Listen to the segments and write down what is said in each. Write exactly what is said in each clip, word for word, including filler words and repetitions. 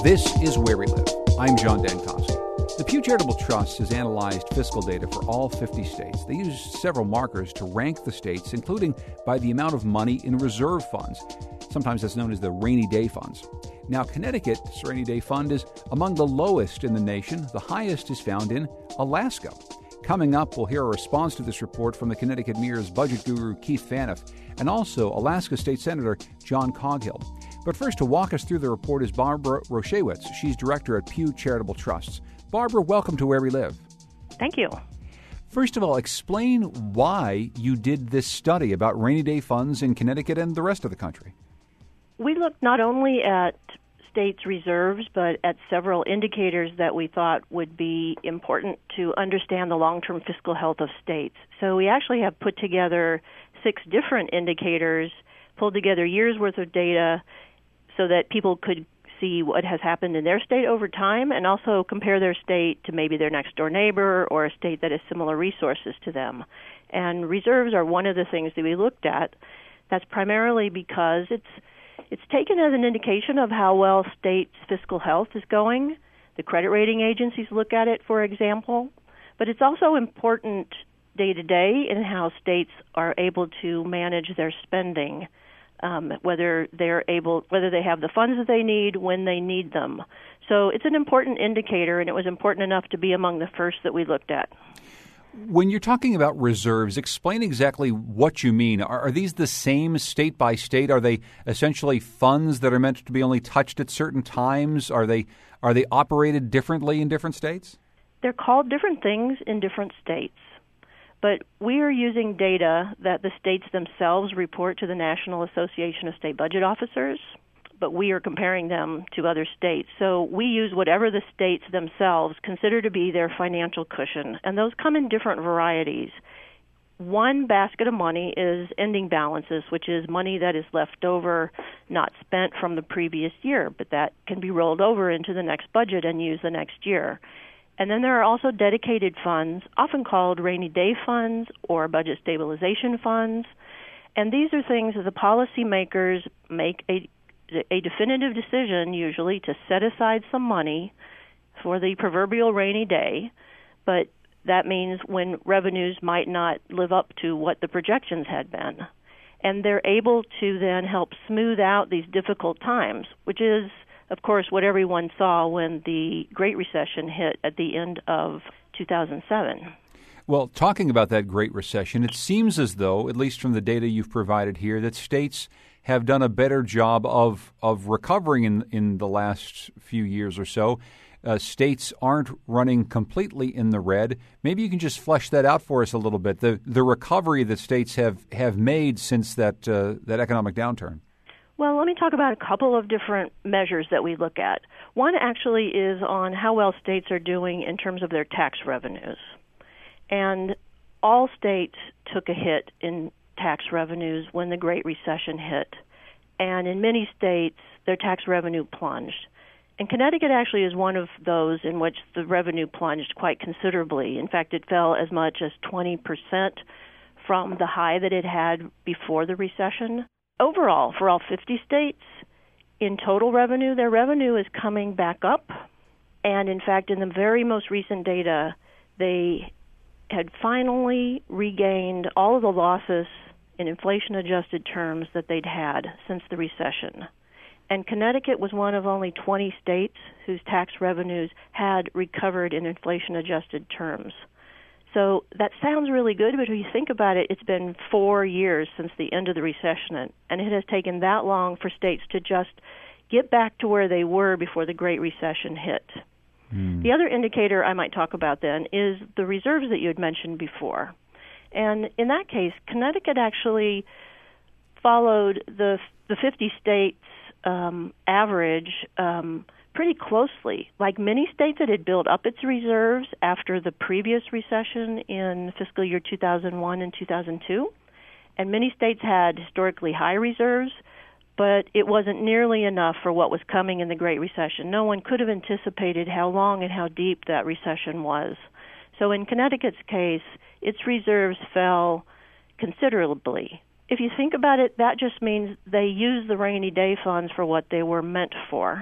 This is Where We Live. I'm John Dankosky. The Pew Charitable Trust has analyzed fiscal data for all fifty states. They use several markers to rank the states, including by the amount of money in reserve funds. Sometimes that's known as the rainy day funds. Now, Connecticut's rainy day fund is among the lowest in the nation. The highest is found in Alaska. Coming up, we'll hear a response to this report from the Connecticut Mirror's budget guru, Keith Phaneuf, and also Alaska State Senator John Coghill. But first, to walk us through the report is Barbara Roshewitz. She's director at Pew Charitable Trusts. Barbara, welcome to Where We Live. Thank you. First of all, explain why you did this study about rainy day funds in Connecticut and the rest of the country. We looked not only at states' reserves, but at several indicators that we thought would be important to understand the long-term fiscal health of states. So we actually have put together six different indicators, pulled together years' worth of data so that people could see what has happened in their state over time and also compare their state to maybe their next-door neighbor or a state that has similar resources to them. And reserves are one of the things that we looked at. That's primarily because it's It's taken as an indication of how well states' fiscal health is going. The credit rating agencies look at it, for example. But it's also important day-to-day in how states are able to manage their spending, um, whether they're able, whether they have the funds that they need when they need them. So it's an important indicator, and it was important enough to be among the first that we looked at. When you're talking about reserves, explain exactly what you mean. Are, are these the same state by state? Are they essentially funds that are meant to be only touched at certain times? Are they are they operated differently in different states? They're called different things in different states. But we are using data that the states themselves report to the National Association of State Budget Officers, but we are comparing them to other states. So we use whatever the states themselves consider to be their financial cushion, and those come in different varieties. One basket of money is ending balances, which is money that is left over, not spent from the previous year, but that can be rolled over into the next budget and used the next year. And then there are also dedicated funds, often called rainy day funds or budget stabilization funds. And these are things that the policymakers make a a definitive decision, usually, to set aside some money for the proverbial rainy day, but that means when revenues might not live up to what the projections had been. And they're able to then help smooth out these difficult times, which is, of course, what everyone saw when the Great Recession hit at the end of two thousand seven. Well, talking about that Great Recession, it seems as though, at least from the data you've provided here, that states have done a better job of of recovering in, in the last few years or so. Uh, states aren't running completely in the red. Maybe you can just flesh that out for us a little bit, the the recovery that states have, have made since that uh, that economic downturn. Well, let me talk about a couple of different measures that we look at. One actually is on how well states are doing in terms of their tax revenues. And all states took a hit in tax revenues when the Great Recession hit. And in many states, their tax revenue plunged. And Connecticut actually is one of those in which the revenue plunged quite considerably. In fact, it fell as much as twenty percent from the high that it had before the recession. Overall, for all fifty states, in total revenue, their revenue is coming back up. And in fact, in the very most recent data, they had finally regained all of the losses in inflation-adjusted terms that they'd had since the recession. And Connecticut was one of only twenty states whose tax revenues had recovered in inflation-adjusted terms. So that sounds really good, but if you think about it, it's been four years since the end of the recession, and it has taken that long for states to just get back to where they were before the Great Recession hit. Mm. The other indicator I might talk about then is the reserves that you had mentioned before. And in that case, Connecticut actually followed the the fifty states um, average um, pretty closely. Like many states that had built up its reserves after the previous recession in fiscal year two thousand one and two thousand two, and many states had historically high reserves, but it wasn't nearly enough for what was coming in the Great Recession. No one could have anticipated how long and how deep that recession was. So in Connecticut's case, its reserves fell considerably. If you think about it, that just means they used the rainy day funds for what they were meant for.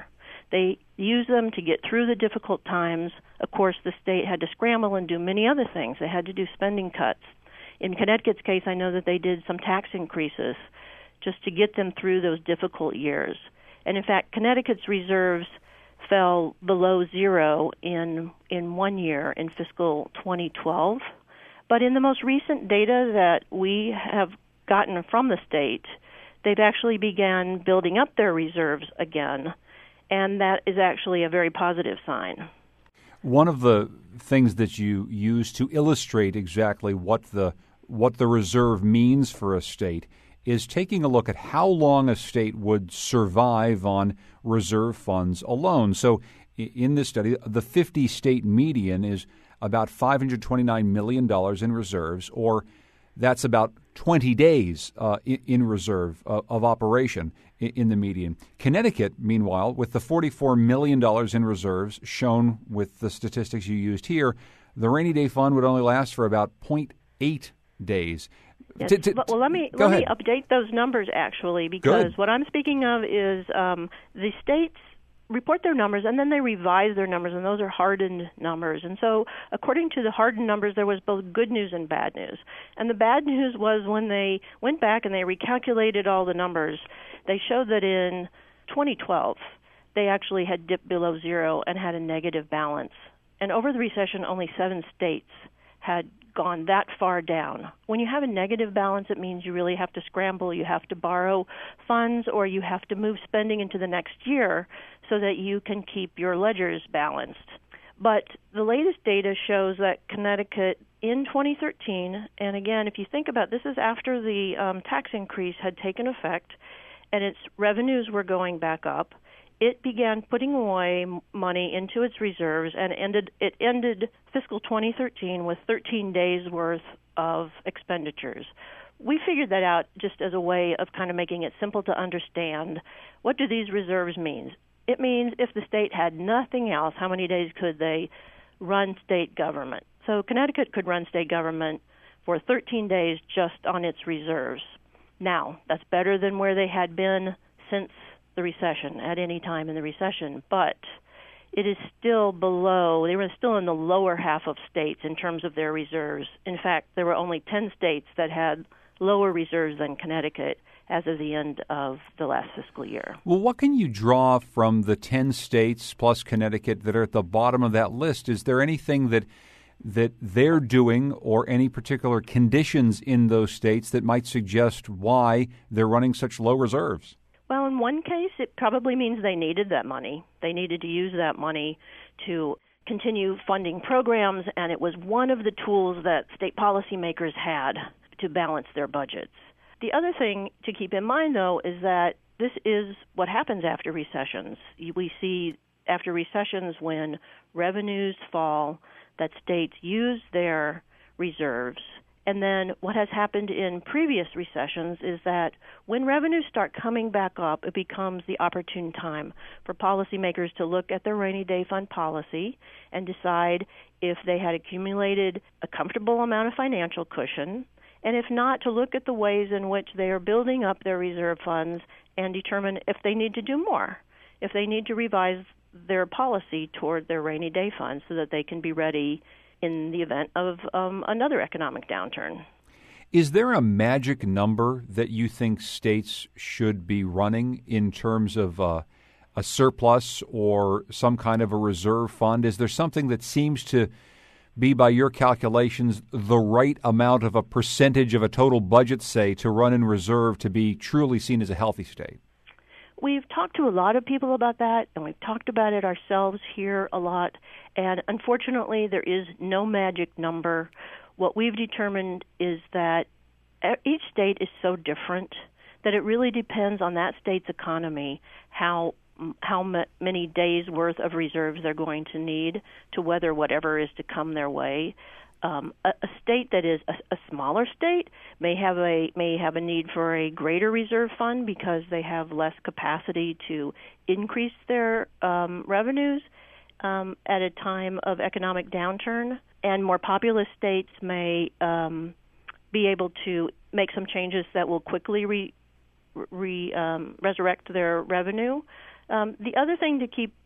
They used them to get through the difficult times. Of course, the state had to scramble and do many other things. They had to do spending cuts. In Connecticut's case, I know that they did some tax increases just to get them through those difficult years. And in fact, Connecticut's reserves fell below zero in in one year in fiscal twenty twelve. But in the most recent data that we have gotten from the state, they've actually began building up their reserves again, and that is actually a very positive sign. One of the things that you use to illustrate exactly what the what the reserve means for a state is taking a look at how long a state would survive on reserve funds alone. So in this study, the fifty-state median is about five hundred twenty-nine million dollars in reserves, or that's about twenty days uh, in, in reserve uh, of operation in, in the median. Connecticut, meanwhile, with the forty-four million dollars in reserves shown with the statistics you used here, the rainy day fund would only last for about zero point eight days. Yes. T- t- well, let me go let ahead. me update those numbers actually, because Good. what I'm speaking of is um, the states report their numbers and then they revise their numbers, and those are hardened numbers. And so, according to the hardened numbers, there was both good news and bad news. And the bad news was when they went back and they recalculated all the numbers, they showed that in twenty twelve they actually had dipped below zero and had a negative balance. And over the recession, only seven states had gone that far down. When you have a negative balance, it means you really have to scramble, you have to borrow funds, or you have to move spending into the next year so that you can keep your ledgers balanced. But the latest data shows that Connecticut in twenty thirteen, and again, if you think about this, is after the um, tax increase had taken effect and its revenues were going back up, it began putting away money into its reserves, and ended it ended fiscal twenty thirteen with thirteen days worth of expenditures. We figured that out just as a way of kind of making it simple to understand. What do these reserves mean? It means if the state had nothing else, how many days could they run state government? So Connecticut could run state government for thirteen days just on its reserves. Now, that's better than where they had been since the recession, at any time in the recession, but it is still below, they were still in the lower half of states in terms of their reserves. In fact, there were only ten states that had lower reserves than Connecticut as of the end of the last fiscal year. Well, what can you draw from the ten states plus Connecticut that are at the bottom of that list? Is there anything that that they're doing or any particular conditions in those states that might suggest why they're running such low reserves? Well, in one case, it probably means they needed that money. They needed to use that money to continue funding programs, and it was one of the tools that state policymakers had to balance their budgets. The other thing to keep in mind, though, is that this is what happens after recessions. We see after recessions when revenues fall that states use their reserves. And then what has happened in previous recessions is that when revenues start coming back up, it becomes the opportune time for policymakers to look at their rainy day fund policy and decide if they had accumulated a comfortable amount of financial cushion, and if not, to look at the ways in which they are building up their reserve funds and determine if they need to do more, if they need to revise their policy toward their rainy day funds so that they can be ready in the event of um, another economic downturn. Is there a magic number that you think states should be running in terms of uh, a surplus or some kind of a reserve fund? Is there something that seems to be, by your calculations, the right amount of a percentage of a total budget, say, to run in reserve to be truly seen as a healthy state? We've talked to a lot of people about that, and we've talked about it ourselves here a lot, and unfortunately there is no magic number. What we've determined is that each state is so different that it really depends on that state's economy how how many days' worth of reserves they're going to need to weather whatever is to come their way. Um, a, a state that is a, a smaller state may have a may have a need for a greater reserve fund because they have less capacity to increase their um, revenues um, at a time of economic downturn. And more populous states may um, be able to make some changes that will quickly re, re, um, resurrect their revenue. Um, the other thing to keep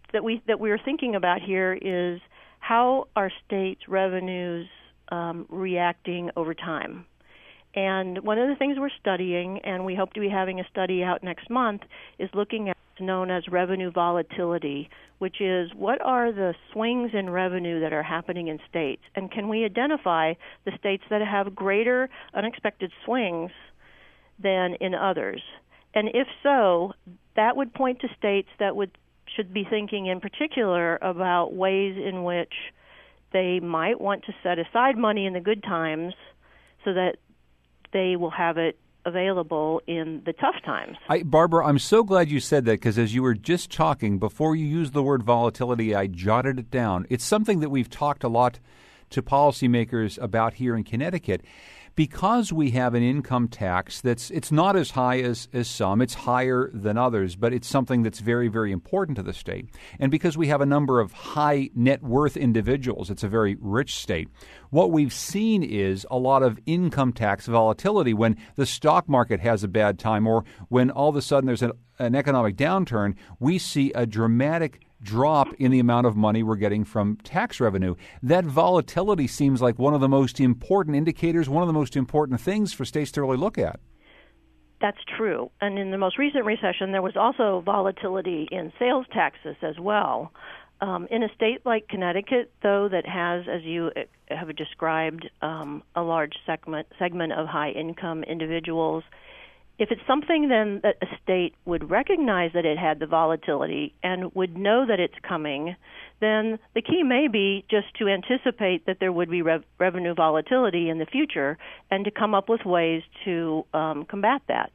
that we that we're thinking about here is how are states' revenues um, reacting over time. And one of the things we're studying, and we hope to be having a study out next month, is looking at what's known as revenue volatility, which is what are the swings in revenue that are happening in states, and can we identify the states that have greater unexpected swings than in others? And if so, that would point to states that would should be thinking in particular about ways in which they might want to set aside money in the good times so that they will have it available in the tough times. I, Barbara, I'm so glad you said that, because as you were just talking, before you used the word volatility, I jotted it down. It's something that we've talked a lot to policymakers about here in Connecticut. Because we have an income tax that's it's not as high as, as some, it's higher than others, but it's something that's very, very important to the state. And because we have a number of high net worth individuals, it's a very rich state. What we've seen is a lot of income tax volatility when the stock market has a bad time, or when all of a sudden there's an, an economic downturn. We see a dramatic drop in the amount of money we're getting from tax revenue. That volatility seems like one of the most important indicators, one of the most important things for states to really look at. That's true. And in the most recent recession, there was also volatility in sales taxes as well. Um, in a state like Connecticut, though, that has, as you have described, um, a large segment, segment of high-income individuals, if it's something then that a state would recognize that it had the volatility and would know that it's coming, then the key may be just to anticipate that there would be rev- revenue volatility in the future and to come up with ways to um, combat that.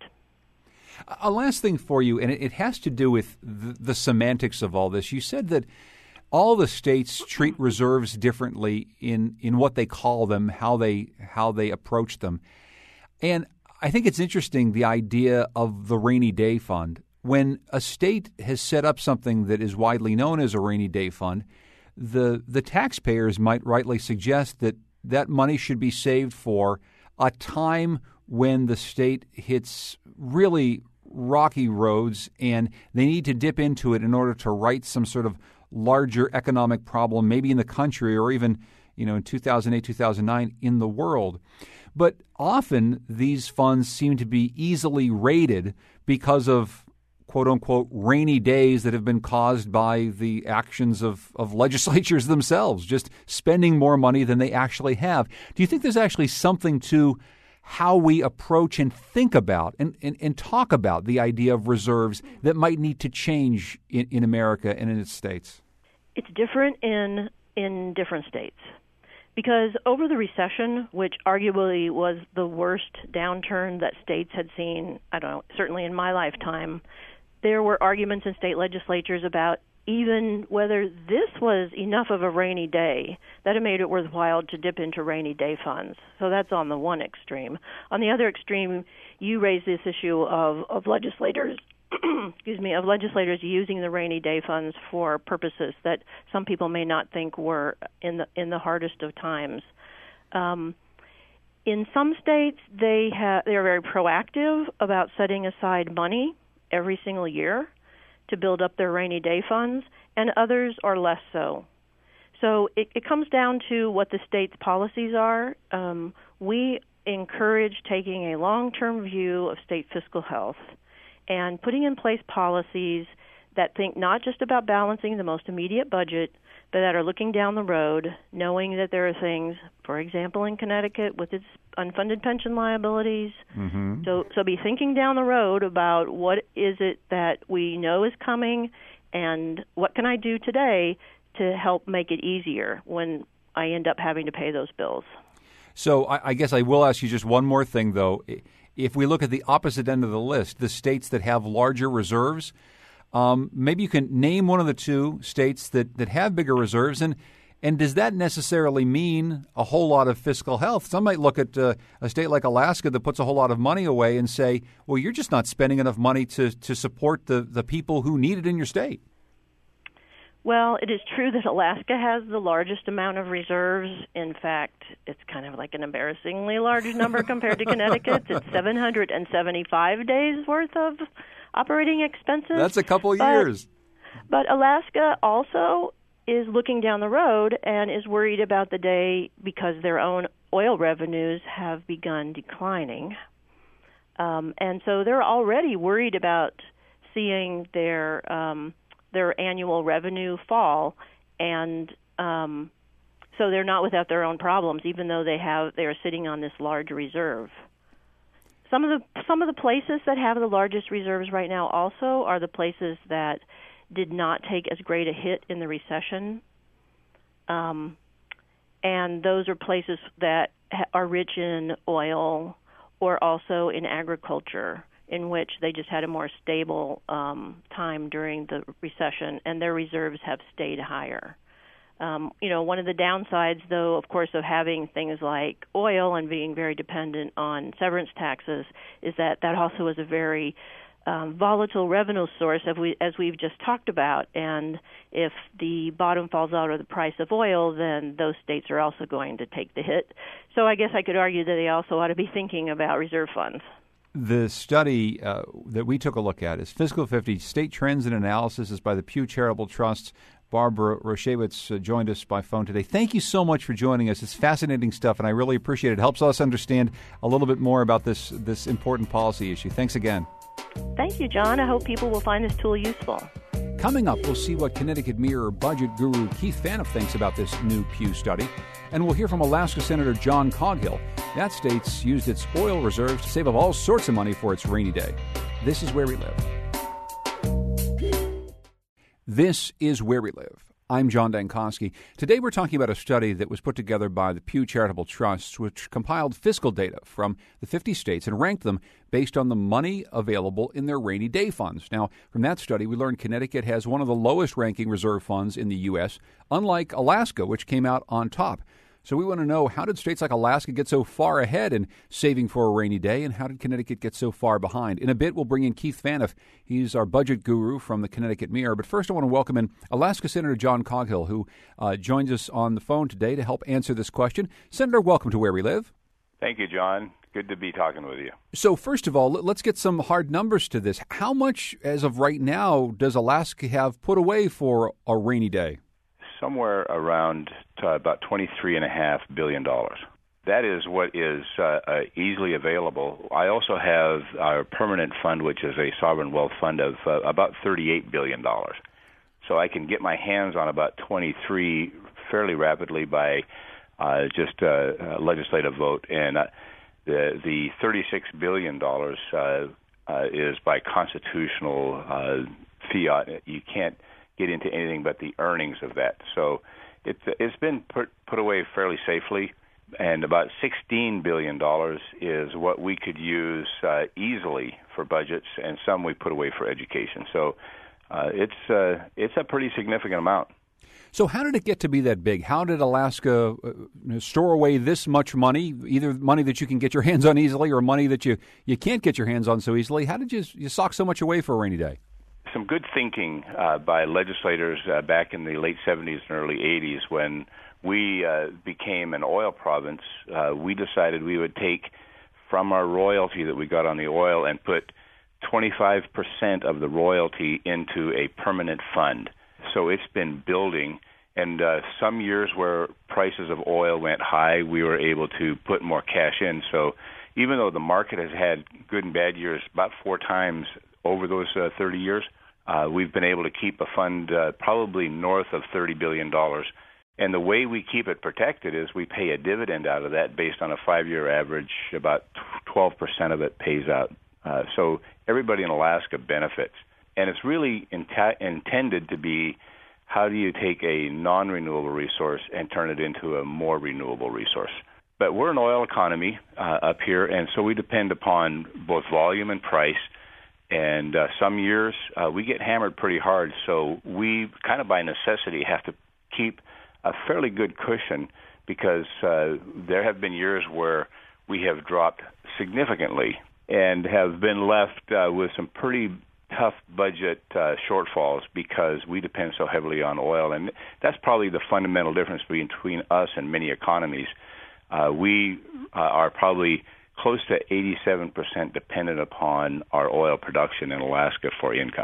A last thing for you, and it has to do with the, the semantics of all this. You said that all the states treat reserves differently in, in what they call them, how they how they approach them. And I think it's interesting, the idea of the rainy day fund. When a state has set up something that is widely known as a rainy day fund, the the taxpayers might rightly suggest that that money should be saved for a time when the state hits really rocky roads and they need to dip into it in order to right some sort of larger economic problem, maybe in the country or even, you know, in two thousand eight, two thousand nine in the world. But often these funds seem to be easily raided because of, quote unquote, rainy days that have been caused by the actions of, of legislatures themselves, just spending more money than they actually have. Do you think there's actually something to how we approach and think about and, and, and talk about the idea of reserves that might need to change in, in America and in its states? It's different in in different states. Because over the recession, which arguably was the worst downturn that states had seen, I don't know, certainly in my lifetime, there were arguments in state legislatures about even whether this was enough of a rainy day that it made it worthwhile to dip into rainy day funds. So that's on the one extreme. On the other extreme, you raise this issue of, of legislators excuse me, of legislators using the rainy day funds for purposes that some people may not think were in the in the hardest of times. Um, in some states, they ha- they are very proactive about setting aside money every single year to build up their rainy day funds, and others are less so. So it, it comes down to what the state's policies are. Um, we encourage taking a long-term view of state fiscal health and putting in place policies that think not just about balancing the most immediate budget, but that are looking down the road, knowing that there are things, for example, in Connecticut with its unfunded pension liabilities. Mm-hmm. So, so be thinking down the road about what is it that we know is coming and what can I do today to help make it easier when I end up having to pay those bills. So I, I guess I will ask you just one more thing, though. If we look at the opposite end of the list, the states that have larger reserves, um, maybe you can name one of the two states that, that have bigger reserves. And, and does that necessarily mean a whole lot of fiscal health? Some might look at uh, a state like Alaska that puts a whole lot of money away and say, well, you're just not spending enough money to, to support the, the people who need it in your state. Well, it is true that Alaska has the largest amount of reserves. In fact, it's kind of like an embarrassingly large number compared to Connecticut. It's seven hundred seventy-five days worth of operating expenses. That's a couple of but, years. But Alaska also is looking down the road and is worried about the day because their own oil revenues have begun declining. Um, and so they're already worried about seeing their um, their annual revenue fall, and um, so they're not without their own problems, even though they have they are sitting on this large reserve. Some of the some of the places that have the largest reserves right now also are the places that did not take as great a hit in the recession, um, and those are places that ha- are rich in oil or also in agriculture, in which they just had a more stable um, time during the recession, and their reserves have stayed higher. Um, you know, one of the downsides, though, of course, of having things like oil and being very dependent on severance taxes is that that also is a very um, volatile revenue source, as, we, as we've just talked about. And if the bottom falls out of the price of oil, then those states are also going to take the hit. So I guess I could argue that they also ought to be thinking about reserve funds. The study uh, that we took a look at is Fiscal fifty, State Trends and Analysis, is by the Pew Charitable Trust. Barbara Roshewitz uh, joined us by phone today. Thank you so much for joining us. It's fascinating stuff, and I really appreciate it. It helps us understand a little bit more about this this important policy issue. Thanks again. Thank you, John. I hope people will find this tool useful. Coming up, we'll see what Connecticut Mirror budget guru Keith Phaneuf thinks about this new Pew study. And we'll hear from Alaska Senator John Coghill. That state's used its oil reserves to save up all sorts of money for its rainy day. This is Where We Live. This is Where We Live. I'm John Dankosky. Today we're talking about a study that was put together by the Pew Charitable Trust, which compiled fiscal data from the fifty states and ranked them based on the money available in their rainy day funds. Now, from that study, we learned Connecticut has one of the lowest ranking reserve funds in the U S, unlike Alaska, which came out on top. So we want to know, how did states like Alaska get so far ahead in saving for a rainy day, and how did Connecticut get so far behind? In a bit, we'll bring in Keith Phaneuf. He's our budget guru from the Connecticut Mirror. But first, I want to welcome in Alaska Senator John Coghill, who uh, joins us on the phone today to help answer this question. Senator, welcome to Where We Live. Thank you, John. Good to be talking with you. So first of all, let's get some hard numbers to this. How much, as of right now, does Alaska have put away for a rainy day? Somewhere around uh, about twenty-three point five billion dollars. That is what is uh, uh, easily available. I also have our permanent fund, which is a sovereign wealth fund of uh, about thirty-eight billion dollars. So I can get my hands on about twenty-three fairly rapidly by uh, just a, a legislative vote. And uh, the, the thirty-six billion dollars uh, uh, is by constitutional uh, fiat. You can't get into anything but the earnings of that. So it's it's been put put away fairly safely, and about sixteen billion dollars is what we could use uh, easily for budgets, and some we put away for education. So uh, it's uh, it's a pretty significant amount. So how did it get to be that big? How did Alaska uh, store away this much money, either money that you can get your hands on easily or money that you, you can't get your hands on so easily? How did you, you sock so much away for a rainy day? Some good thinking uh, by legislators uh, back in the late seventies and early eighties when we uh, became an oil province. Uh, we decided we would take from our royalty that we got on the oil and put twenty-five percent of the royalty into a permanent fund. So it's been building, and uh, some years where prices of oil went high, we were able to put more cash in. So even though the market has had good and bad years about four times over those uh, thirty years, Uh, we've been able to keep a fund uh, probably north of thirty billion dollars. And the way we keep it protected is we pay a dividend out of that based on a five-year average. About twelve percent of it pays out. Uh, so everybody in Alaska benefits. And it's really in- intended to be, how do you take a non-renewable resource and turn it into a more renewable resource? But we're an oil economy uh, up here, and so we depend upon both volume and price. And uh, some years uh, we get hammered pretty hard, so we kind of by necessity have to keep a fairly good cushion because uh, there have been years where we have dropped significantly and have been left uh, with some pretty tough budget uh, shortfalls because we depend so heavily on oil. And that's probably the fundamental difference between us and many economies. Uh, we uh, are probably close to eighty-seven percent dependent upon our oil production in Alaska for income.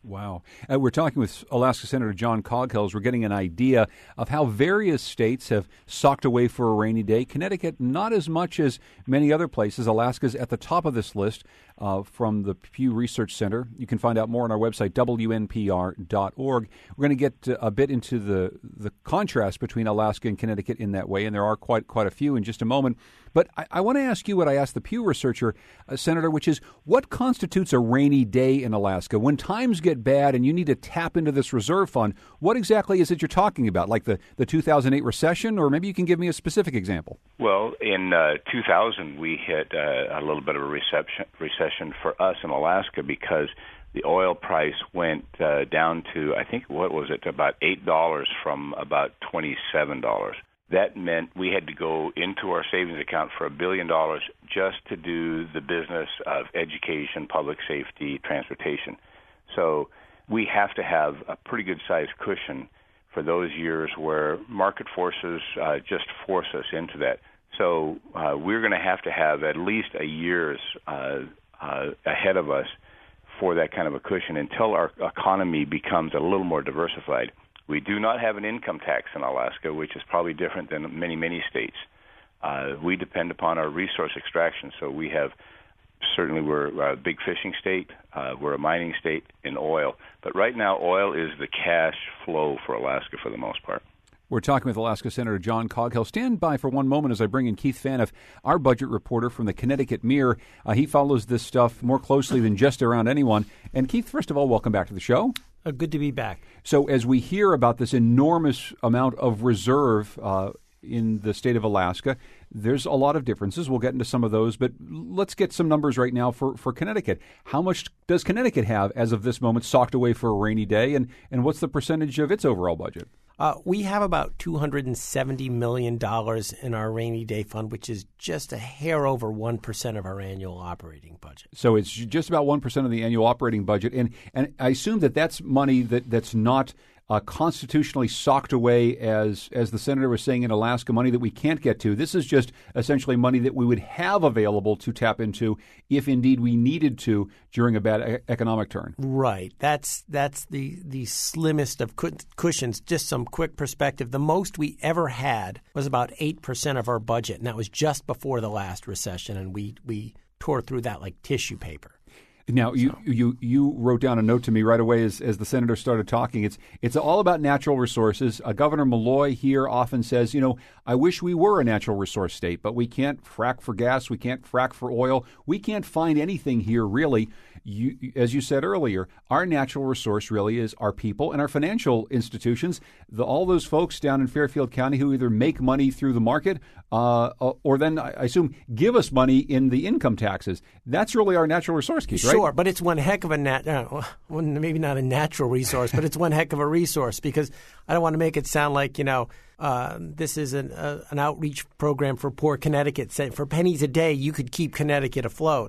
Wow. Uh, we're talking with Alaska Senator John Coghill. We're getting an idea of how various states have socked away for a rainy day. Connecticut, not as much as many other places. Alaska's at the top of this list uh, from the Pew Research Center. You can find out more on our website, W N P R dot org. We're going to get uh, a bit into the, the contrast between Alaska and Connecticut in that way, and there are quite quite a few in just a moment. But I, I want to ask you what I asked the Pew researcher, uh, Senator, which is, what constitutes a rainy day in Alaska? When times get bad and you need to tap into this reserve fund, what exactly is it you're talking about? Like the, the two thousand eight recession, or maybe you can give me a specific example? Well, in uh, two thousand, we hit uh, a little bit of a reception, recession for us in Alaska because the oil price went uh, down to, I think, what was it, about eight dollars from about twenty-seven dollars. That meant we had to go into our savings account for a billion dollars just to do the business of education, public safety, transportation. So we have to have a pretty good-sized cushion for those years where market forces uh, just force us into that. So uh, we're going to have to have at least a year's uh, uh, ahead of us for that kind of a cushion until our economy becomes a little more diversified. We do not have an income tax in Alaska, which is probably different than many, many states. Uh, we depend upon our resource extraction, so we have certainly we're a big fishing state, uh, we're a mining state in oil, but right now oil is the cash flow for Alaska for the most part. We're talking with Alaska Senator John Coghill. Stand by for one moment as I bring in Keith Phaneuf, our budget reporter from the Connecticut Mirror. Uh, he follows this stuff more closely than just around anyone. And Keith, first of all, welcome back to the show. Uh, good to be back. So as we hear about this enormous amount of reserve uh, in the state of Alaska, there's a lot of differences. We'll get into some of those, but let's get some numbers right now for, for Connecticut. How much does Connecticut have as of this moment socked away for a rainy day, and, and what's the percentage of its overall budget? Uh, we have about two hundred seventy million dollars in our rainy day fund, which is just a hair over one percent of our annual operating budget. So it's just about one percent of the annual operating budget. And and I assume that that's money that, that's not uh, constitutionally socked away, as as the senator was saying, in Alaska, money that we can't get to. This is just essentially money that we would have available to tap into if indeed we needed to during a bad e- economic turn. Right. That's that's the, the slimmest of cushions. Just some quick perspective. The most we ever had was about eight percent of our budget, and that was just before the last recession, and we, we tore through that like tissue paper. Now, you, you you wrote down a note to me right away as, as the senator started talking. It's it's all about natural resources. Uh, Governor Malloy here often says, you know, I wish we were a natural resource state, but we can't frack for gas. We can't frack for oil. We can't find anything here, really. You, as you said earlier, our natural resource really is our people and our financial institutions, the, all those folks down in Fairfield County who either make money through the market uh, or then, I assume, give us money in the income taxes. That's really our natural resource, Keith, right? Sure, but it's one heck of a nat- uh, well, maybe not a natural resource, but it's one heck of a resource, because I don't want to make it sound like, you know, uh, this is an, uh, an outreach program for poor Connecticut. Saying for pennies a day, you could keep Connecticut afloat.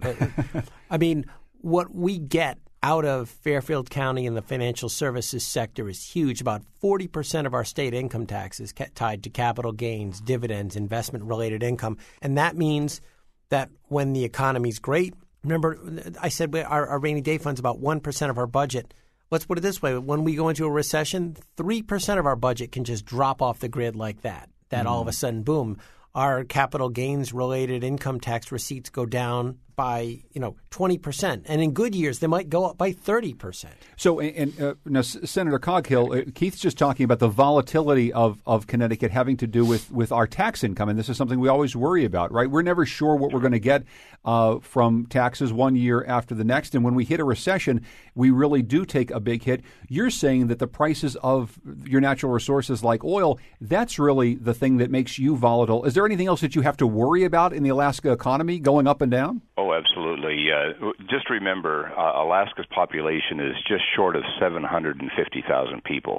I mean, what we get out of Fairfield County and the financial services sector is huge. About forty percent of our state income tax is ca- tied to capital gains, dividends, investment-related income. And that means that when the economy's great, remember I said we, our, our rainy day fund's about one percent of our budget. Let's put it this way. When we go into a recession, three percent of our budget can just drop off the grid like that. That mm-hmm. all of a sudden, boom, our capital gains-related income tax receipts go down by, you know, twenty percent. And in good years, they might go up by thirty percent. So, and uh, now, Senator Coghill, uh, Keith's just talking about the volatility of, of Connecticut having to do with, with our tax income. And this is something we always worry about, right? We're never sure what we're going to get uh, from taxes one year after the next. And when we hit a recession, we really do take a big hit. You're saying that the prices of your natural resources like oil, that's really the thing that makes you volatile. Is there anything else that you have to worry about in the Alaska economy going up and down? Oh, absolutely. Uh, just remember, uh, Alaska's population is just short of seven hundred fifty thousand people.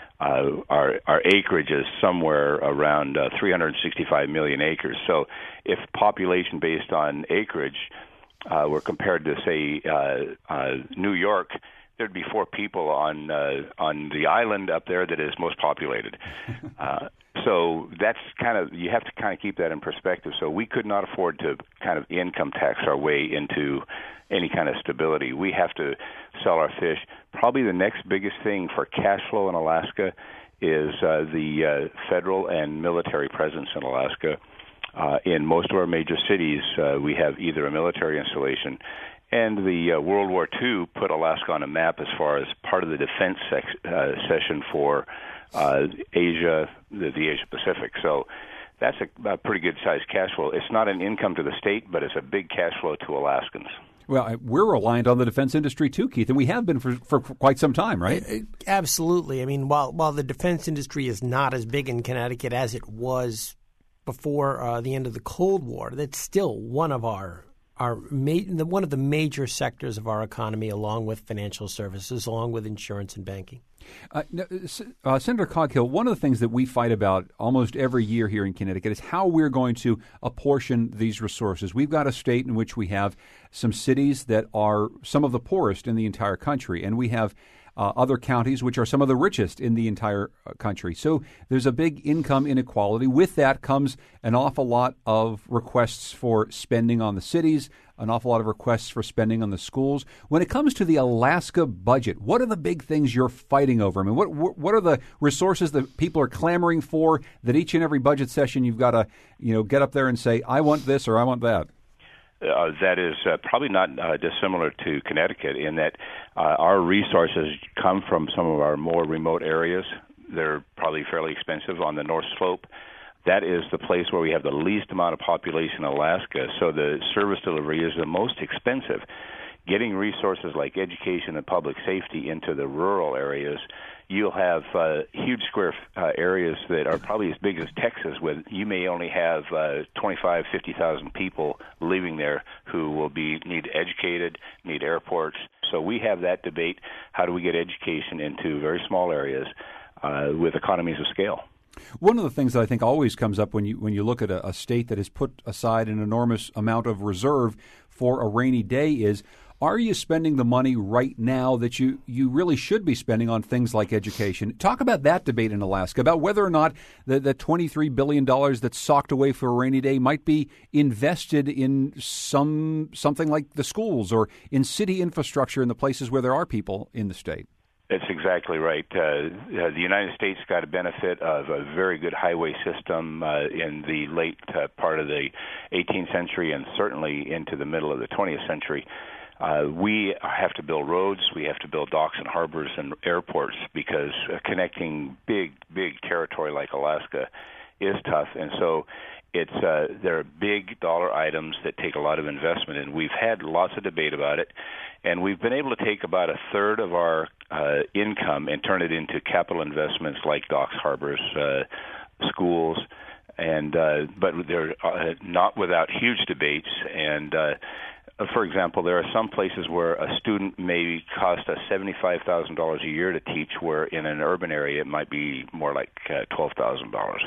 Uh, our, our acreage is somewhere around uh, three hundred sixty-five million acres. So if population based on acreage uh, were compared to, say, uh, uh, New York, there'd be four people on uh, on the island up there that is most populated. Uh, so that's kind of, you have to kind of keep that in perspective. So we could not afford to kind of income tax our way into any kind of stability. We have to sell our fish probably the next biggest thing for cash flow in Alaska is uh, the uh, federal and military presence in Alaska. Uh, in most of our major cities, uh, we have either a military installation, and the uh, World War Two put Alaska on a map as far as part of the defense sex- uh, session for uh, Asia, the, the Asia Pacific. So that's a, a pretty good-sized cash flow. It's not an income to the state, but it's a big cash flow to Alaskans. Well, we're reliant on the defense industry too, Keith, and we have been for, for quite some time, right? Absolutely. I mean, while while the defense industry is not as big in Connecticut as it was before uh, the end of the Cold War, that's still one of our our ma- one of the major sectors of our economy, along with financial services, along with insurance and banking. Uh, uh, Senator Coghill, one of the things that we fight about almost every year here in Connecticut is how we're going to apportion these resources. We've got a state in which we have some cities that are some of the poorest in the entire country, and we have uh, other counties which are some of the richest in the entire country. So there's a big income inequality. With that comes an awful lot of requests for spending on the cities, an awful lot of requests for spending on the schools. When it comes to the Alaska budget, what are the big things you're fighting over? I mean, what what are the resources that people are clamoring for that each and every budget session you've got to, you know, get up there and say, I want this or I want that? Uh, that is uh, probably not uh, dissimilar to Connecticut in that uh, our resources come from some of our more remote areas. They're probably fairly expensive on the North Slope. That is the place where we have the least amount of population in Alaska, so the service delivery is the most expensive. Getting resources like education and public safety into the rural areas, you'll have uh, huge square uh, areas that are probably as big as Texas, with you may only have uh, twenty-five, fifty thousand people living there who will be need educated, need airports. So we have that debate: how do we get education into very small areas uh, with economies of scale? One of the things that I think always comes up when you when you look at a, a state that has put aside an enormous amount of reserve for a rainy day is, are you spending the money right now that you, you really should be spending on things like education? Talk about that debate in Alaska, about whether or not the, the twenty-three billion dollars that's socked away for a rainy day might be invested in some something like the schools or in city infrastructure in the places where there are people in the state. That's exactly right. Uh, uh, the United States got a benefit of a very good highway system uh, in the late uh, part of the eighteenth century and certainly into the middle of the twentieth century. Uh, we have to build roads, we have to build docks and harbors and airports because uh, connecting big, big territory like Alaska is tough. And so it's uh, there are big dollar items that take a lot of investment, and we've had lots of debate about it. And we've been able to take about a third of our uh, income and turn it into capital investments like docks, harbors, uh, schools, and uh, but they're uh, not without huge debates. And uh, for example, there are some places where a student may cost us seventy-five thousand dollars a year to teach, where in an urban area it might be more like uh, twelve thousand dollars.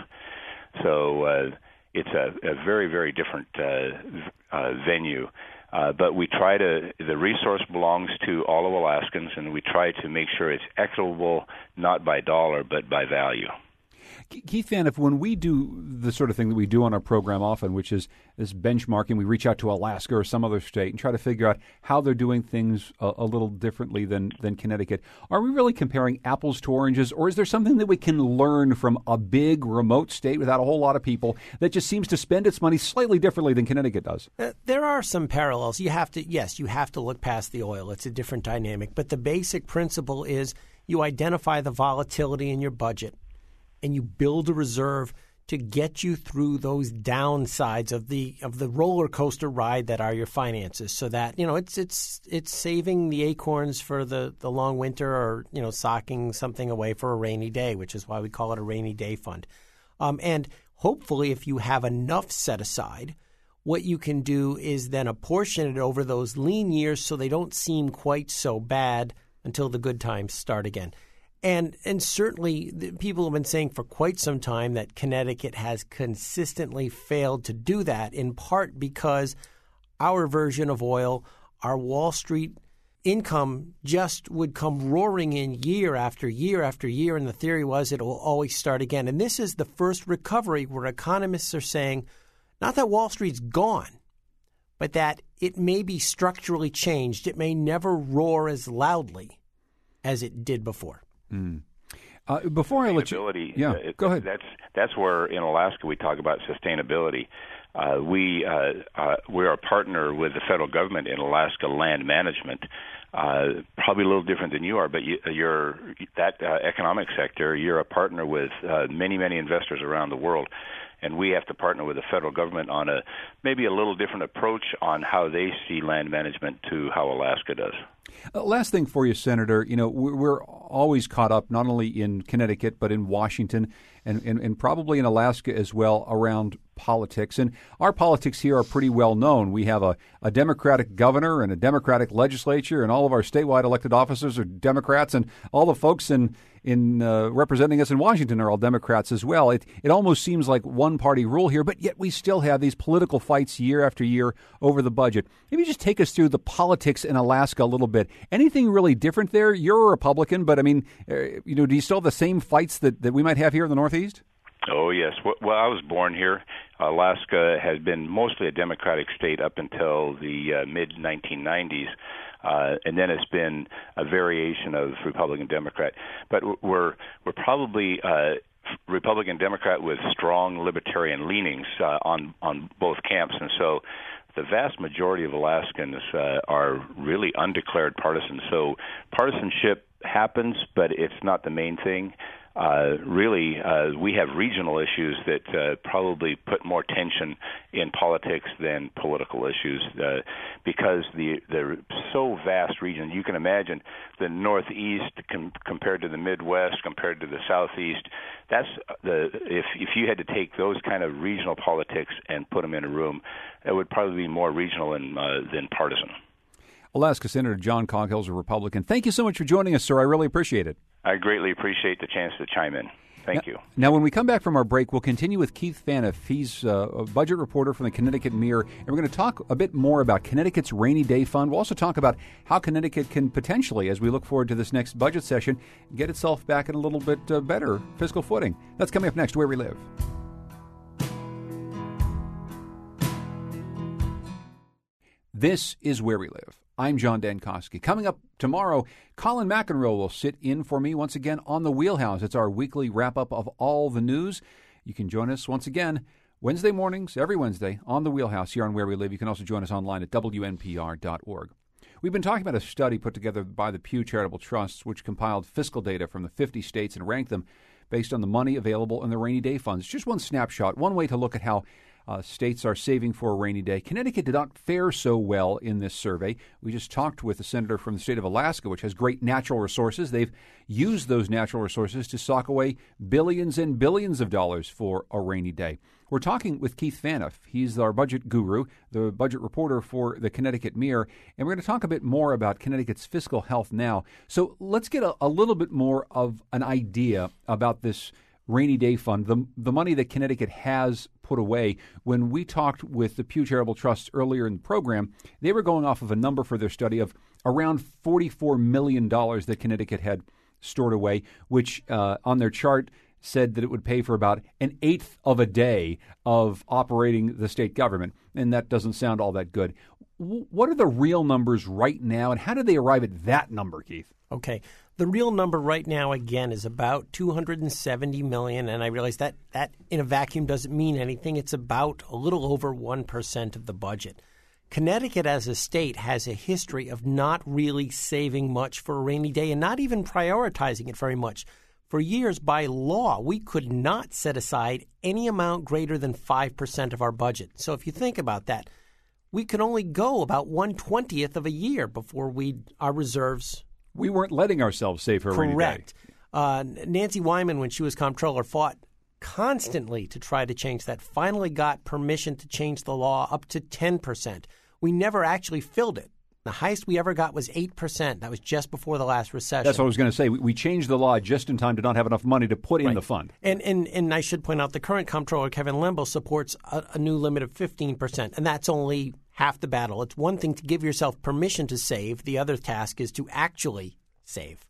So uh, it's a, a very, very different uh, uh, venue. Uh, but we try to, the resource belongs to all of Alaskans, and we try to make sure it's equitable, not by dollar, but by value. Keith Phaneuf, when we do the sort of thing that we do on our program often, which is this benchmarking, we reach out to Alaska or some other state and try to figure out how they're doing things a, a little differently than, than Connecticut. Are we really comparing apples to oranges, or is there something that we can learn from a big remote state without a whole lot of people that just seems to spend its money slightly differently than Connecticut does? Uh, there are some parallels. You have to, yes, you have to look past the oil. It's a different dynamic. But the basic principle is you identify the volatility in your budget, and you build a reserve to get you through those downsides of the of the roller coaster ride that are your finances. So that, you know, it's it's it's saving the acorns for the, the long winter, or, you know, socking something away for a rainy day, which is why we call it a rainy day fund. Um, and hopefully, if you have enough set aside, what you can do is then apportion it over those lean years so they don't seem quite so bad until the good times start again. And and certainly the people have been saying for quite some time that Connecticut has consistently failed to do that, in part because our version of oil, our Wall Street income, just would come roaring in year after year after year, and the theory was it will always start again. And this is the first recovery where economists are saying not that Wall Street's gone, but that it may be structurally changed. It may never roar as loudly, as it did before. Mm. Uh, before I let you, yeah, uh, it, go ahead. That's that's where in Alaska we talk about sustainability. Uh, we uh, uh, we're a partner with the federal government in Alaska land management. Uh, probably a little different than you are, but you, you're that uh, economic sector. You're a partner with uh, many many investors around the world. And we have to partner with the federal government on a maybe a little different approach on how they see land management to how Alaska does. Uh, last thing for you, Senator. You know, we're always caught up not only in Connecticut but in Washington and, and, and probably in Alaska as well around politics. And our politics here are pretty well known. We have a, a Democratic governor and a Democratic legislature, and all of our statewide elected officers are Democrats, and all the folks in in uh, representing us in Washington are all Democrats as well. It it almost seems like one-party rule here, but yet we still have these political fights year after year over the budget. Maybe just take us through the politics in Alaska a little bit. Anything really different there? You're a Republican, but I mean, uh, you know, do you still have the same fights that, that we might have here in the Northeast? Oh, yes. Well, I was born here. Alaska has been mostly a Democratic state up until the uh, mid nineteen nineties. Uh, and then it's been a variation of Republican Democrat. But we're we're probably uh, Republican Democrat with strong libertarian leanings uh, on on both camps, and so the vast majority of Alaskans uh, are really undeclared partisans. So partisanship happens, but it's not the main thing. Uh, really, uh, we have regional issues that uh, probably put more tension in politics than political issues uh, because the the so vast region. You can imagine the Northeast com- compared to the Midwest, compared to the Southeast. That's the if if you had to take those kind of regional politics and put them in a room, it would probably be more regional than uh, than partisan. Alaska Senator John Coghill's a Republican. Thank you so much for joining us, sir. I really appreciate it. I greatly appreciate the chance to chime in. Thank now, you. Now, when we come back from our break, we'll continue with Keith Phaneuf. He's uh, a budget reporter from the Connecticut Mirror, and we're going to talk a bit more about Connecticut's Rainy Day Fund. We'll also talk about how Connecticut can potentially, as we look forward to this next budget session, get itself back in a little bit uh, better fiscal footing. That's coming up next, Where We Live. This is Where We Live. I'm John Dankosky. Coming up tomorrow, Colin McEnroe will sit in for me once again on The Wheelhouse. It's our weekly wrap-up of all the news. You can join us once again Wednesday mornings, every Wednesday, on The Wheelhouse here on Where We Live. You can also join us online at W N P R dot org. We've been talking about a study put together by the Pew Charitable Trusts, which compiled fiscal data from the fifty states and ranked them based on the money available in the rainy day funds. Just one snapshot, one way to look at how Uh, states are saving for a rainy day. Connecticut did not fare so well in this survey. We just talked with a senator from the state of Alaska, which has great natural resources. They've used those natural resources to sock away billions and billions of dollars for a rainy day. We're talking with Keith Phaneuf. He's our budget guru, the budget reporter for the Connecticut Mirror, and we're going to talk a bit more about Connecticut's fiscal health now. So let's get a, a little bit more of an idea about this rainy day fund, the the money that Connecticut has put away. When we talked with the Pew Charitable Trust earlier in the program, they were going off of a number for their study of around forty-four million dollars that Connecticut had stored away, which uh, on their chart said that it would pay for about an eighth of a day of operating the state government, and that doesn't sound all that good. W- what are the real numbers right now, and how did they arrive at that number, Keith? Okay. The real number right now, again, is about two hundred seventy million dollars, and I realize that that in a vacuum doesn't mean anything. It's about a little over one percent of the budget. Connecticut as a state has a history of not really saving much for a rainy day and not even prioritizing it very much. For years, by law, we could not set aside any amount greater than five percent of our budget. So if you think about that, we could only go about one twentieth of a year before we our reserves. We weren't letting ourselves save for a rainy day. Correct. Uh, Nancy Wyman, when she was comptroller, fought constantly to try to change that, finally got permission to change the law up to ten percent. We never actually filled it. The highest we ever got was eight percent. That was just before the last recession. That's what I was going to say. We, we changed the law just in time to not have enough money to put in right. the fund. And, and and I should point out the current comptroller, Kevin Lembo, supports a, a new limit of fifteen percent, and that's only half the battle. It's one thing to give yourself permission to save. The other task is to actually save.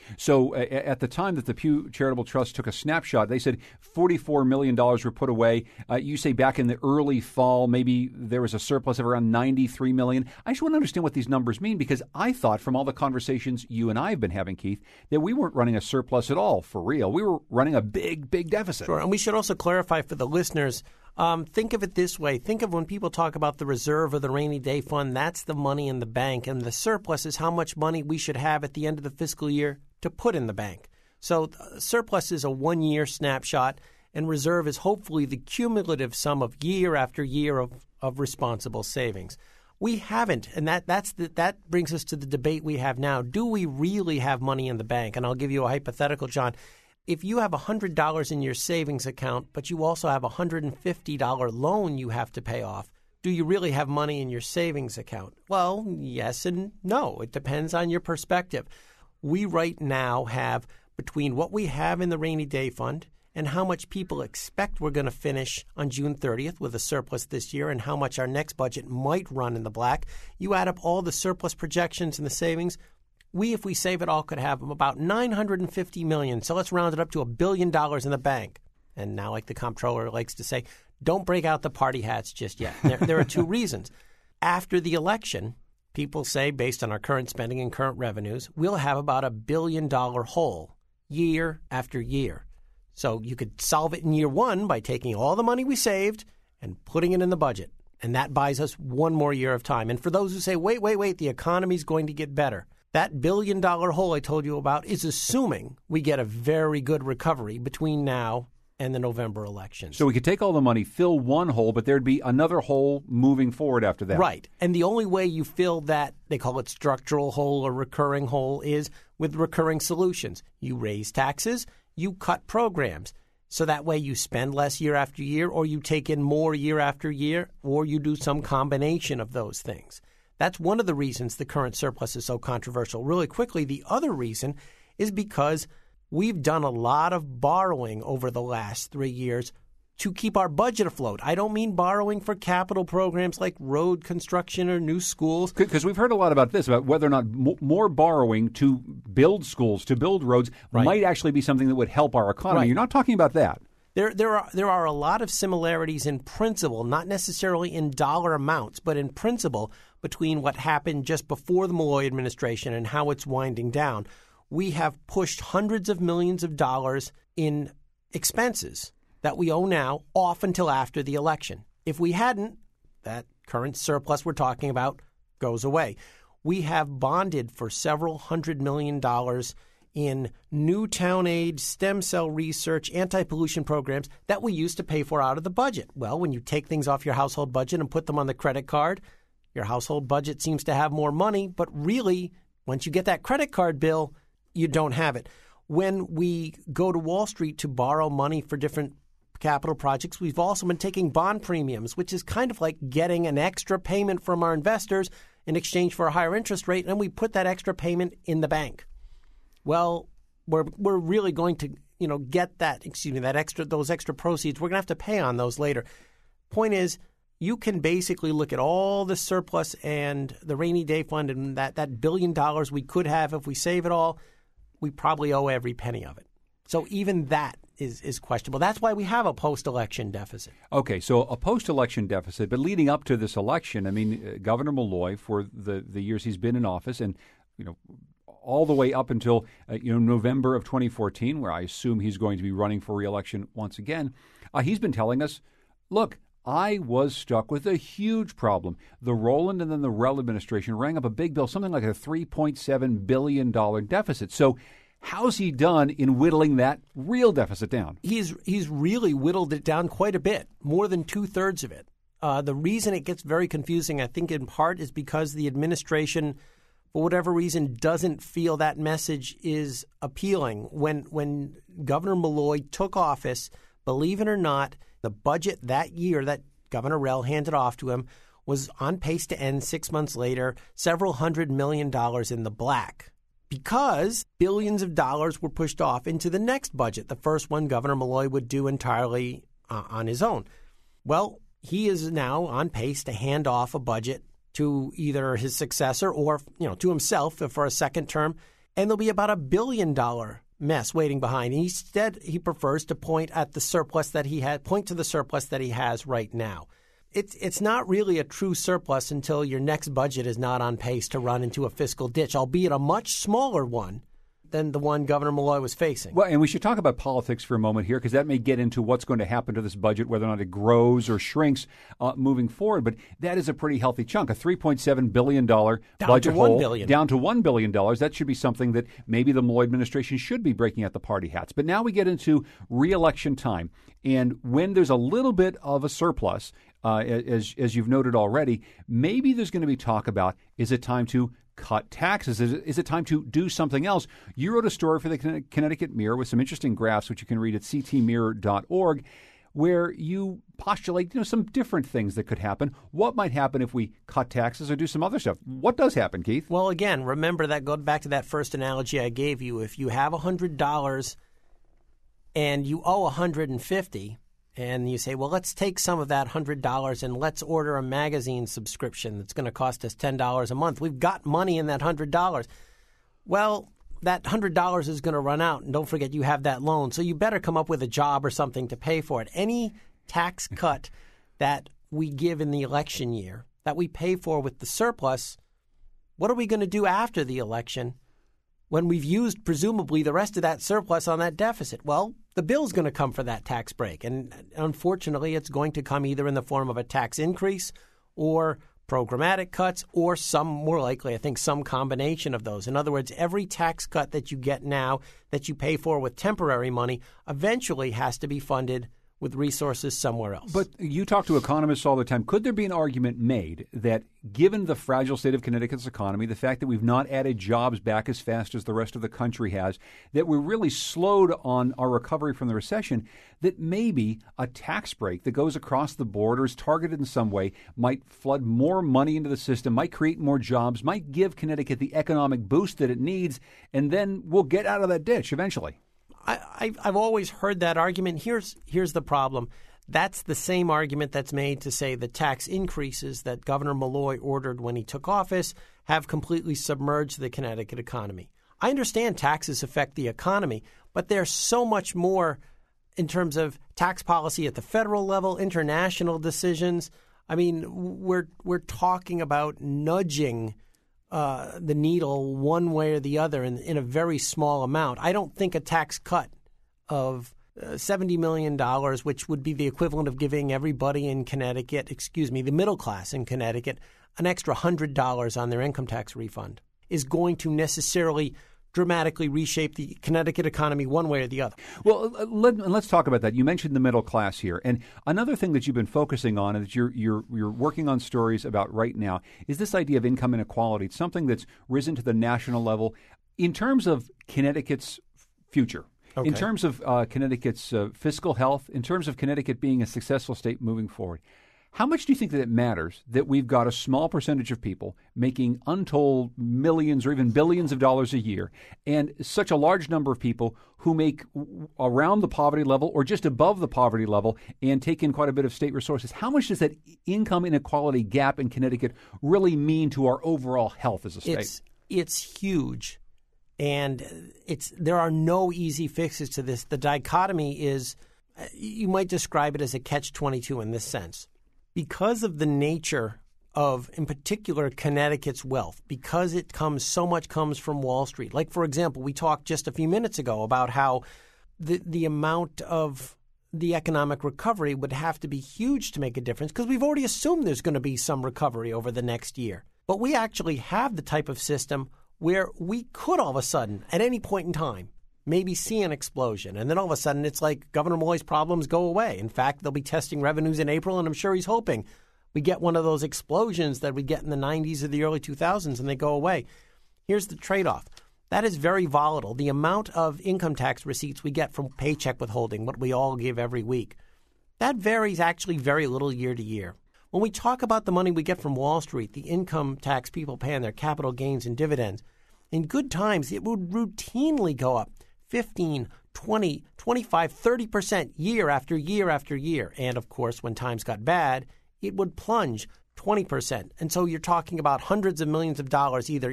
So uh, at the time that the Pew Charitable Trust took a snapshot, they said forty-four million dollars were put away. Uh, you say back in the early fall, maybe there was a surplus of around ninety-three million dollars. I just want to understand what these numbers mean, because I thought from all the conversations you and I have been having, Keith, that we weren't running a surplus at all for real. We were running a big, big deficit. Sure. And we should also clarify for the listeners, um, think of it this way. Think of when people talk about the reserve or the rainy day fund, that's the money in the bank. And the surplus is how much money we should have at the end of the fiscal year to put in the bank. So surplus is a one-year snapshot, and reserve is hopefully the cumulative sum of year after year of, of responsible savings. We haven't, and that that's the, that brings us to the debate we have now. Do we really have money in the bank? And I'll give you a hypothetical, John. If you have one hundred dollars in your savings account, but you also have a one hundred fifty dollars loan you have to pay off, do you really have money in your savings account? Well, yes and no. It depends on your perspective. We right now have between what we have in the rainy day fund and how much people expect we're going to finish on June thirtieth with a surplus this year and how much our next budget might run in the black. You add up all the surplus projections and the savings. We, if we save it all, could have about nine hundred fifty million dollars. So let's round it up to a billion dollars in the bank. And now, like the comptroller likes to say, don't break out the party hats just yet. There, there are two reasons. After the election, people say, based on our current spending and current revenues, we'll have about a billion dollar hole year after year. So you could solve it in year one by taking all the money we saved and putting it in the budget. And that buys us one more year of time. And for those who say, wait, wait, wait, the economy's going to get better. That billion dollar hole I told you about is assuming we get a very good recovery between now and the November elections. So we could take all the money, fill one hole, but there'd be another hole moving forward after that. Right. And the only way you fill that, they call it structural hole or recurring hole, is with recurring solutions. You raise taxes, you cut programs. So that way you spend less year after year, or you take in more year after year, or you do some combination of those things. That's one of the reasons the current surplus is so controversial. Really quickly, the other reason is because we've done a lot of borrowing over the last three years to keep our budget afloat. I don't mean borrowing for capital programs like road construction or new schools. Because we've heard a lot about this, about whether or not m- more borrowing to build schools, to build roads, right, might actually be something that would help our economy. Right. You're not talking about that. There, there are there are a lot of similarities in principle, not necessarily in dollar amounts, but in principle between what happened just before the Malloy administration and how it's winding down. We have pushed hundreds of millions of dollars in expenses that we owe now off until after the election. If we hadn't, that current surplus we're talking about goes away. We have bonded for several hundred million dollars in new town aid, stem cell research, anti-pollution programs that we used to pay for out of the budget. Well, when you take things off your household budget and put them on the credit card, your household budget seems to have more money, but really, once you get that credit card bill, you don't have it. When we go to Wall Street to borrow money for different capital projects, we've also been taking bond premiums, which is kind of like getting an extra payment from our investors in exchange for a higher interest rate, and we put that extra payment in the bank. Well, we're we're really going to, you know, get that, excuse me, that extra those extra proceeds. We're going to have to pay on those later. Point is, you can basically look at all the surplus and the rainy day fund and that, that billion dollars we could have if we save it all. We probably owe every penny of it. So even that is, is questionable. That's why we have a post-election deficit. Okay, so a post-election deficit, but leading up to this election, I mean, uh, Governor Malloy, for the, the years he's been in office, and you know, all the way up until uh, you know November of twenty fourteen, where I assume he's going to be running for re-election once again, uh, he's been telling us, look, I was stuck with a huge problem. The Rowland and then the Rell administration rang up a big bill, something like a three point seven billion dollars deficit. So how's he done in whittling that real deficit down? He's he's really whittled it down quite a bit, more than two-thirds of it. Uh, the reason it gets very confusing, I think, in part is because the administration, for whatever reason, doesn't feel that message is appealing. When when Governor Malloy took office, believe it or not, the budget that year that Governor Rell handed off to him was on pace to end six months later, several hundred million dollars in the black, because billions of dollars were pushed off into the next budget, the first one Governor Malloy would do entirely uh, on his own. Well, he is now on pace to hand off a budget to either his successor or, you know, to himself for a second term. and there'll be about a billion dollar mess waiting behind. And instead, he prefers to point at the surplus that he had, point to the surplus that he has right now. It's it's not really a true surplus until your next budget is not on pace to run into a fiscal ditch, albeit a much smaller one than the one Governor Malloy was facing. Well, and we should talk about politics for a moment here, because that may get into what's going to happen to this budget, whether or not it grows or shrinks uh, moving forward. But that is a pretty healthy chunk, a three point seven billion dollars down budget to one hole, billion down to one billion dollars. That should be something that maybe the Malloy administration should be breaking out the party hats. But now we get into re-election time. And when there's a little bit of a surplus, uh, as, as you've noted already, maybe there's going to be talk about, is it time to cut taxes? Is it, is it time to do something else? You wrote a story for the Connecticut Mirror with some interesting graphs, which you can read at c t mirror dot org, where you postulate, you know, some different things that could happen. What might happen if we cut taxes or do some other stuff? What does happen, Keith? Well, again, remember that, going back to that first analogy I gave you. If you have one hundred dollars and you owe one hundred fifty dollars, and you say, well, let's take some of that one hundred dollars and let's order a magazine subscription that's going to cost us ten dollars a month. We've got money in that one hundred dollars. Well, that one hundred dollars is going to run out, and don't forget you have that loan. So you better come up with a job or something to pay for it. Any tax cut that we give in the election year, that we pay for with the surplus, what are we going to do after the election when we've used, presumably, the rest of that surplus on that deficit? Well, the bill's going to come for that tax break. And unfortunately, it's going to come either in the form of a tax increase or programmatic cuts, or some, more likely, I think, some combination of those. In other words, every tax cut that you get now that you pay for with temporary money eventually has to be funded with resources somewhere else. But you talk to economists all the time. Could there be an argument made that given the fragile state of Connecticut's economy, the fact that we've not added jobs back as fast as the rest of the country has, that we're really slowed on our recovery from the recession, that maybe a tax break that goes across the board or is targeted in some way might flood more money into the system, might create more jobs, might give Connecticut the economic boost that it needs, and then we'll get out of that ditch eventually? I, I've always heard that argument. Here's here's the problem. That's the same argument that's made to say the tax increases that Governor Malloy ordered when he took office have completely submerged the Connecticut economy. I understand taxes affect the economy, but there's so much more in terms of tax policy at the federal level, international decisions. I mean, we're we're talking about nudging Uh, the needle one way or the other in, in a very small amount. I don't think a tax cut of uh, seventy million dollars, which would be the equivalent of giving everybody in Connecticut, excuse me, the middle class in Connecticut, an extra one hundred dollars on their income tax refund, is going to necessarily dramatically reshape the Connecticut economy one way or the other. Well, let, let's talk about that. You mentioned the middle class here. And another thing that you've been focusing on and that you're, you're, you're working on stories about right now is this idea of income inequality. It's something that's risen to the national level. In terms of Connecticut's future, okay. in terms of uh, Connecticut's uh, fiscal health, in terms of Connecticut being a successful state moving forward, how much do you think that it matters that we've got a small percentage of people making untold millions or even billions of dollars a year, and such a large number of people who make around the poverty level or just above the poverty level and take in quite a bit of state resources? How much does that income inequality gap in Connecticut really mean to our overall health as a state? It's, it's huge, and it's there are no easy fixes to this. The dichotomy is, you might describe it as a catch twenty-two in this sense. Because of the nature of, in particular, Connecticut's wealth, because it comes so much comes from Wall Street. Like, for example, we talked just a few minutes ago about how the the amount of the economic recovery would have to be huge to make a difference, because we've already assumed there's going to be some recovery over the next year. But we actually have the type of system where we could all of a sudden, at any point in time, maybe see an explosion. And then all of a sudden, it's like Governor Malloy's problems go away. In fact, they'll be testing revenues in April, and I'm sure he's hoping we get one of those explosions that we get in the nineties or the early two thousands, and they go away. Here's the trade-off. That is very volatile. The amount of income tax receipts we get from paycheck withholding, what we all give every week, that varies actually very little year to year. When we talk about the money we get from Wall Street, the income tax people pay on their capital gains and dividends, in good times, it would routinely go up fifteen, twenty, twenty-five, thirty percent year after year after year. And, of course, when times got bad, it would plunge twenty percent. And so you're talking about hundreds of millions of dollars either, you know,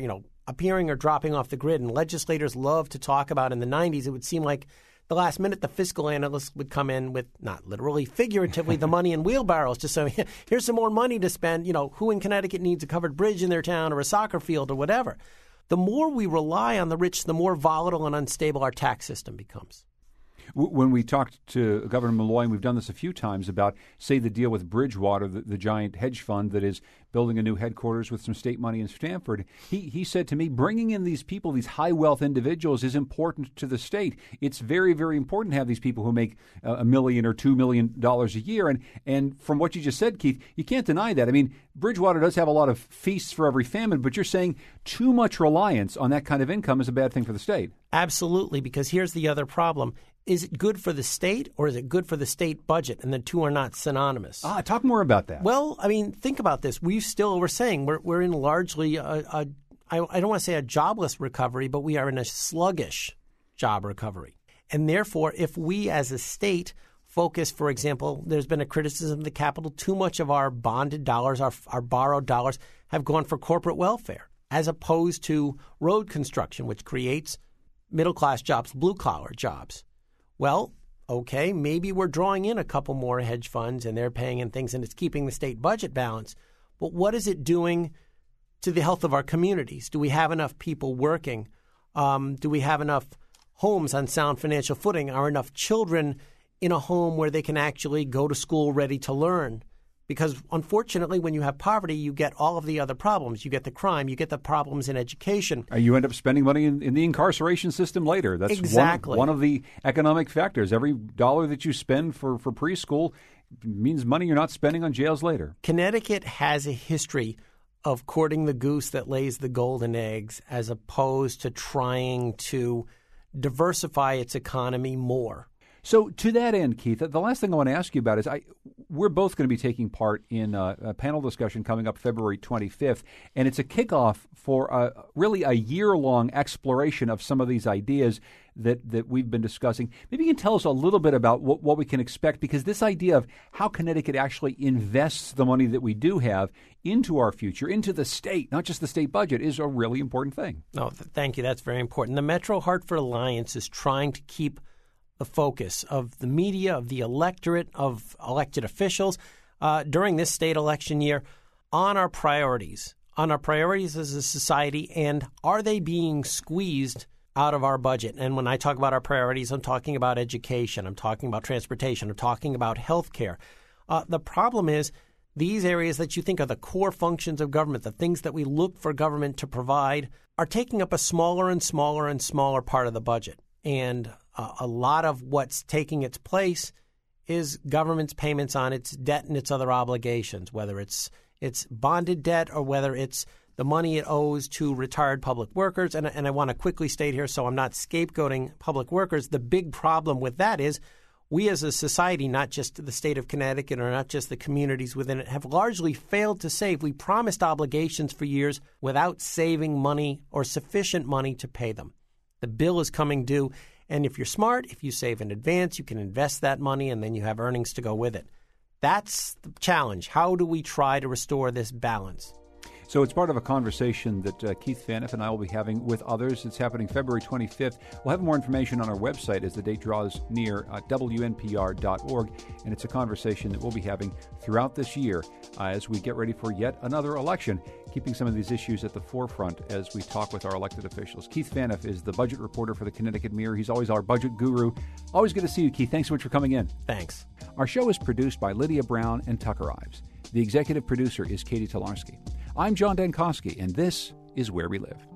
appearing or dropping off the grid. And legislators love to talk about in the nineties, it would seem like the last minute the fiscal analysts would come in with, not literally, figuratively, the money in wheelbarrows to say, here's some more money to spend. You know, who in Connecticut needs a covered bridge in their town or a soccer field or whatever? The more we rely on the rich, the more volatile and unstable our tax system becomes. When we talked to Governor Malloy, and we've done this a few times, about, say, the deal with Bridgewater, the, the giant hedge fund that is building a new headquarters with some state money in Stamford, he, he said to me, bringing in these people, these high-wealth individuals, is important to the state. It's very, very important to have these people who make uh, a million or two million dollars a year. And, and from what you just said, Keith, you can't deny that. I mean, Bridgewater does have a lot of feasts for every famine, but you're saying too much reliance on that kind of income is a bad thing for the state. Absolutely, because here's the other problem. Is it good for the state or is it good for the state budget? And the two are not synonymous. Ah, talk more about that. Well, I mean, think about this. We still, we're saying we're, we're in largely, a, a, I, I don't want to say a jobless recovery, but we are in a sluggish job recovery. And therefore, if we as a state focus, for example, there's been a criticism of the Capitol, too much of our bonded dollars, our, our borrowed dollars have gone for corporate welfare, as opposed to road construction, which creates middle-class jobs, blue-collar jobs. Well, okay, maybe we're drawing in a couple more hedge funds and they're paying in things and it's keeping the state budget balanced. But what is it doing to the health of our communities? Do we have enough people working? Um, do we have enough homes on sound financial footing? Are enough children in a home where they can actually go to school ready to learn? Because unfortunately, when you have poverty, you get all of the other problems. You get the crime. You get the problems in education. You end up spending money in, in the incarceration system later. That's exactly one of, one of the economic factors. Every dollar that you spend for, for preschool means money you're not spending on jails later. Connecticut has a history of courting the goose that lays the golden eggs as opposed to trying to diversify its economy more. So to that end, Keith, the last thing I want to ask you about is I, we're both going to be taking part in a, a panel discussion coming up February twenty-fifth, and it's a kickoff for a, really a year-long exploration of some of these ideas that, that we've been discussing. Maybe you can tell us a little bit about what, what we can expect, because this idea of how Connecticut actually invests the money that we do have into our future, into the state, not just the state budget, is a really important thing. No, th- thank you. That's very important. The Metro Hartford Alliance is trying to keep the focus of the media, of the electorate, of elected officials uh, during this state election year on our priorities, on our priorities as a society, and are they being squeezed out of our budget? And when I talk about our priorities, I'm talking about education, I'm talking about transportation, I'm talking about health care. Uh, the problem is these areas that you think are the core functions of government, the things that we look for government to provide, are taking up a smaller and smaller and smaller part of the budget. And uh, a lot of what's taking its place is government's payments on its debt and its other obligations, whether it's it's bonded debt or whether it's the money it owes to retired public workers. And, and I want to quickly state here, so I'm not scapegoating public workers, the big problem with that is we as a society, not just the state of Connecticut or not just the communities within it, have largely failed to save. We promised obligations for years without saving money or sufficient money to pay them. The bill is coming due, and if you're smart, if you save in advance, you can invest that money, and then you have earnings to go with it. That's the challenge. How do we try to restore this balance? So it's part of a conversation that uh, Keith Phaneuf and I will be having with others. It's happening February twenty-fifth. We'll have more information on our website as the date draws near, uh, W N P R dot org. And it's a conversation that we'll be having throughout this year uh, as we get ready for yet another election, keeping some of these issues at the forefront as we talk with our elected officials. Keith Phaneuf is the budget reporter for the Connecticut Mirror. He's always our budget guru. Always good to see you, Keith. Thanks so much for coming in. Thanks. Our show is produced by Lydia Brown and Tucker Ives. The executive producer is Katie Tolarski. I'm John Dankosky, and this is Where We Live.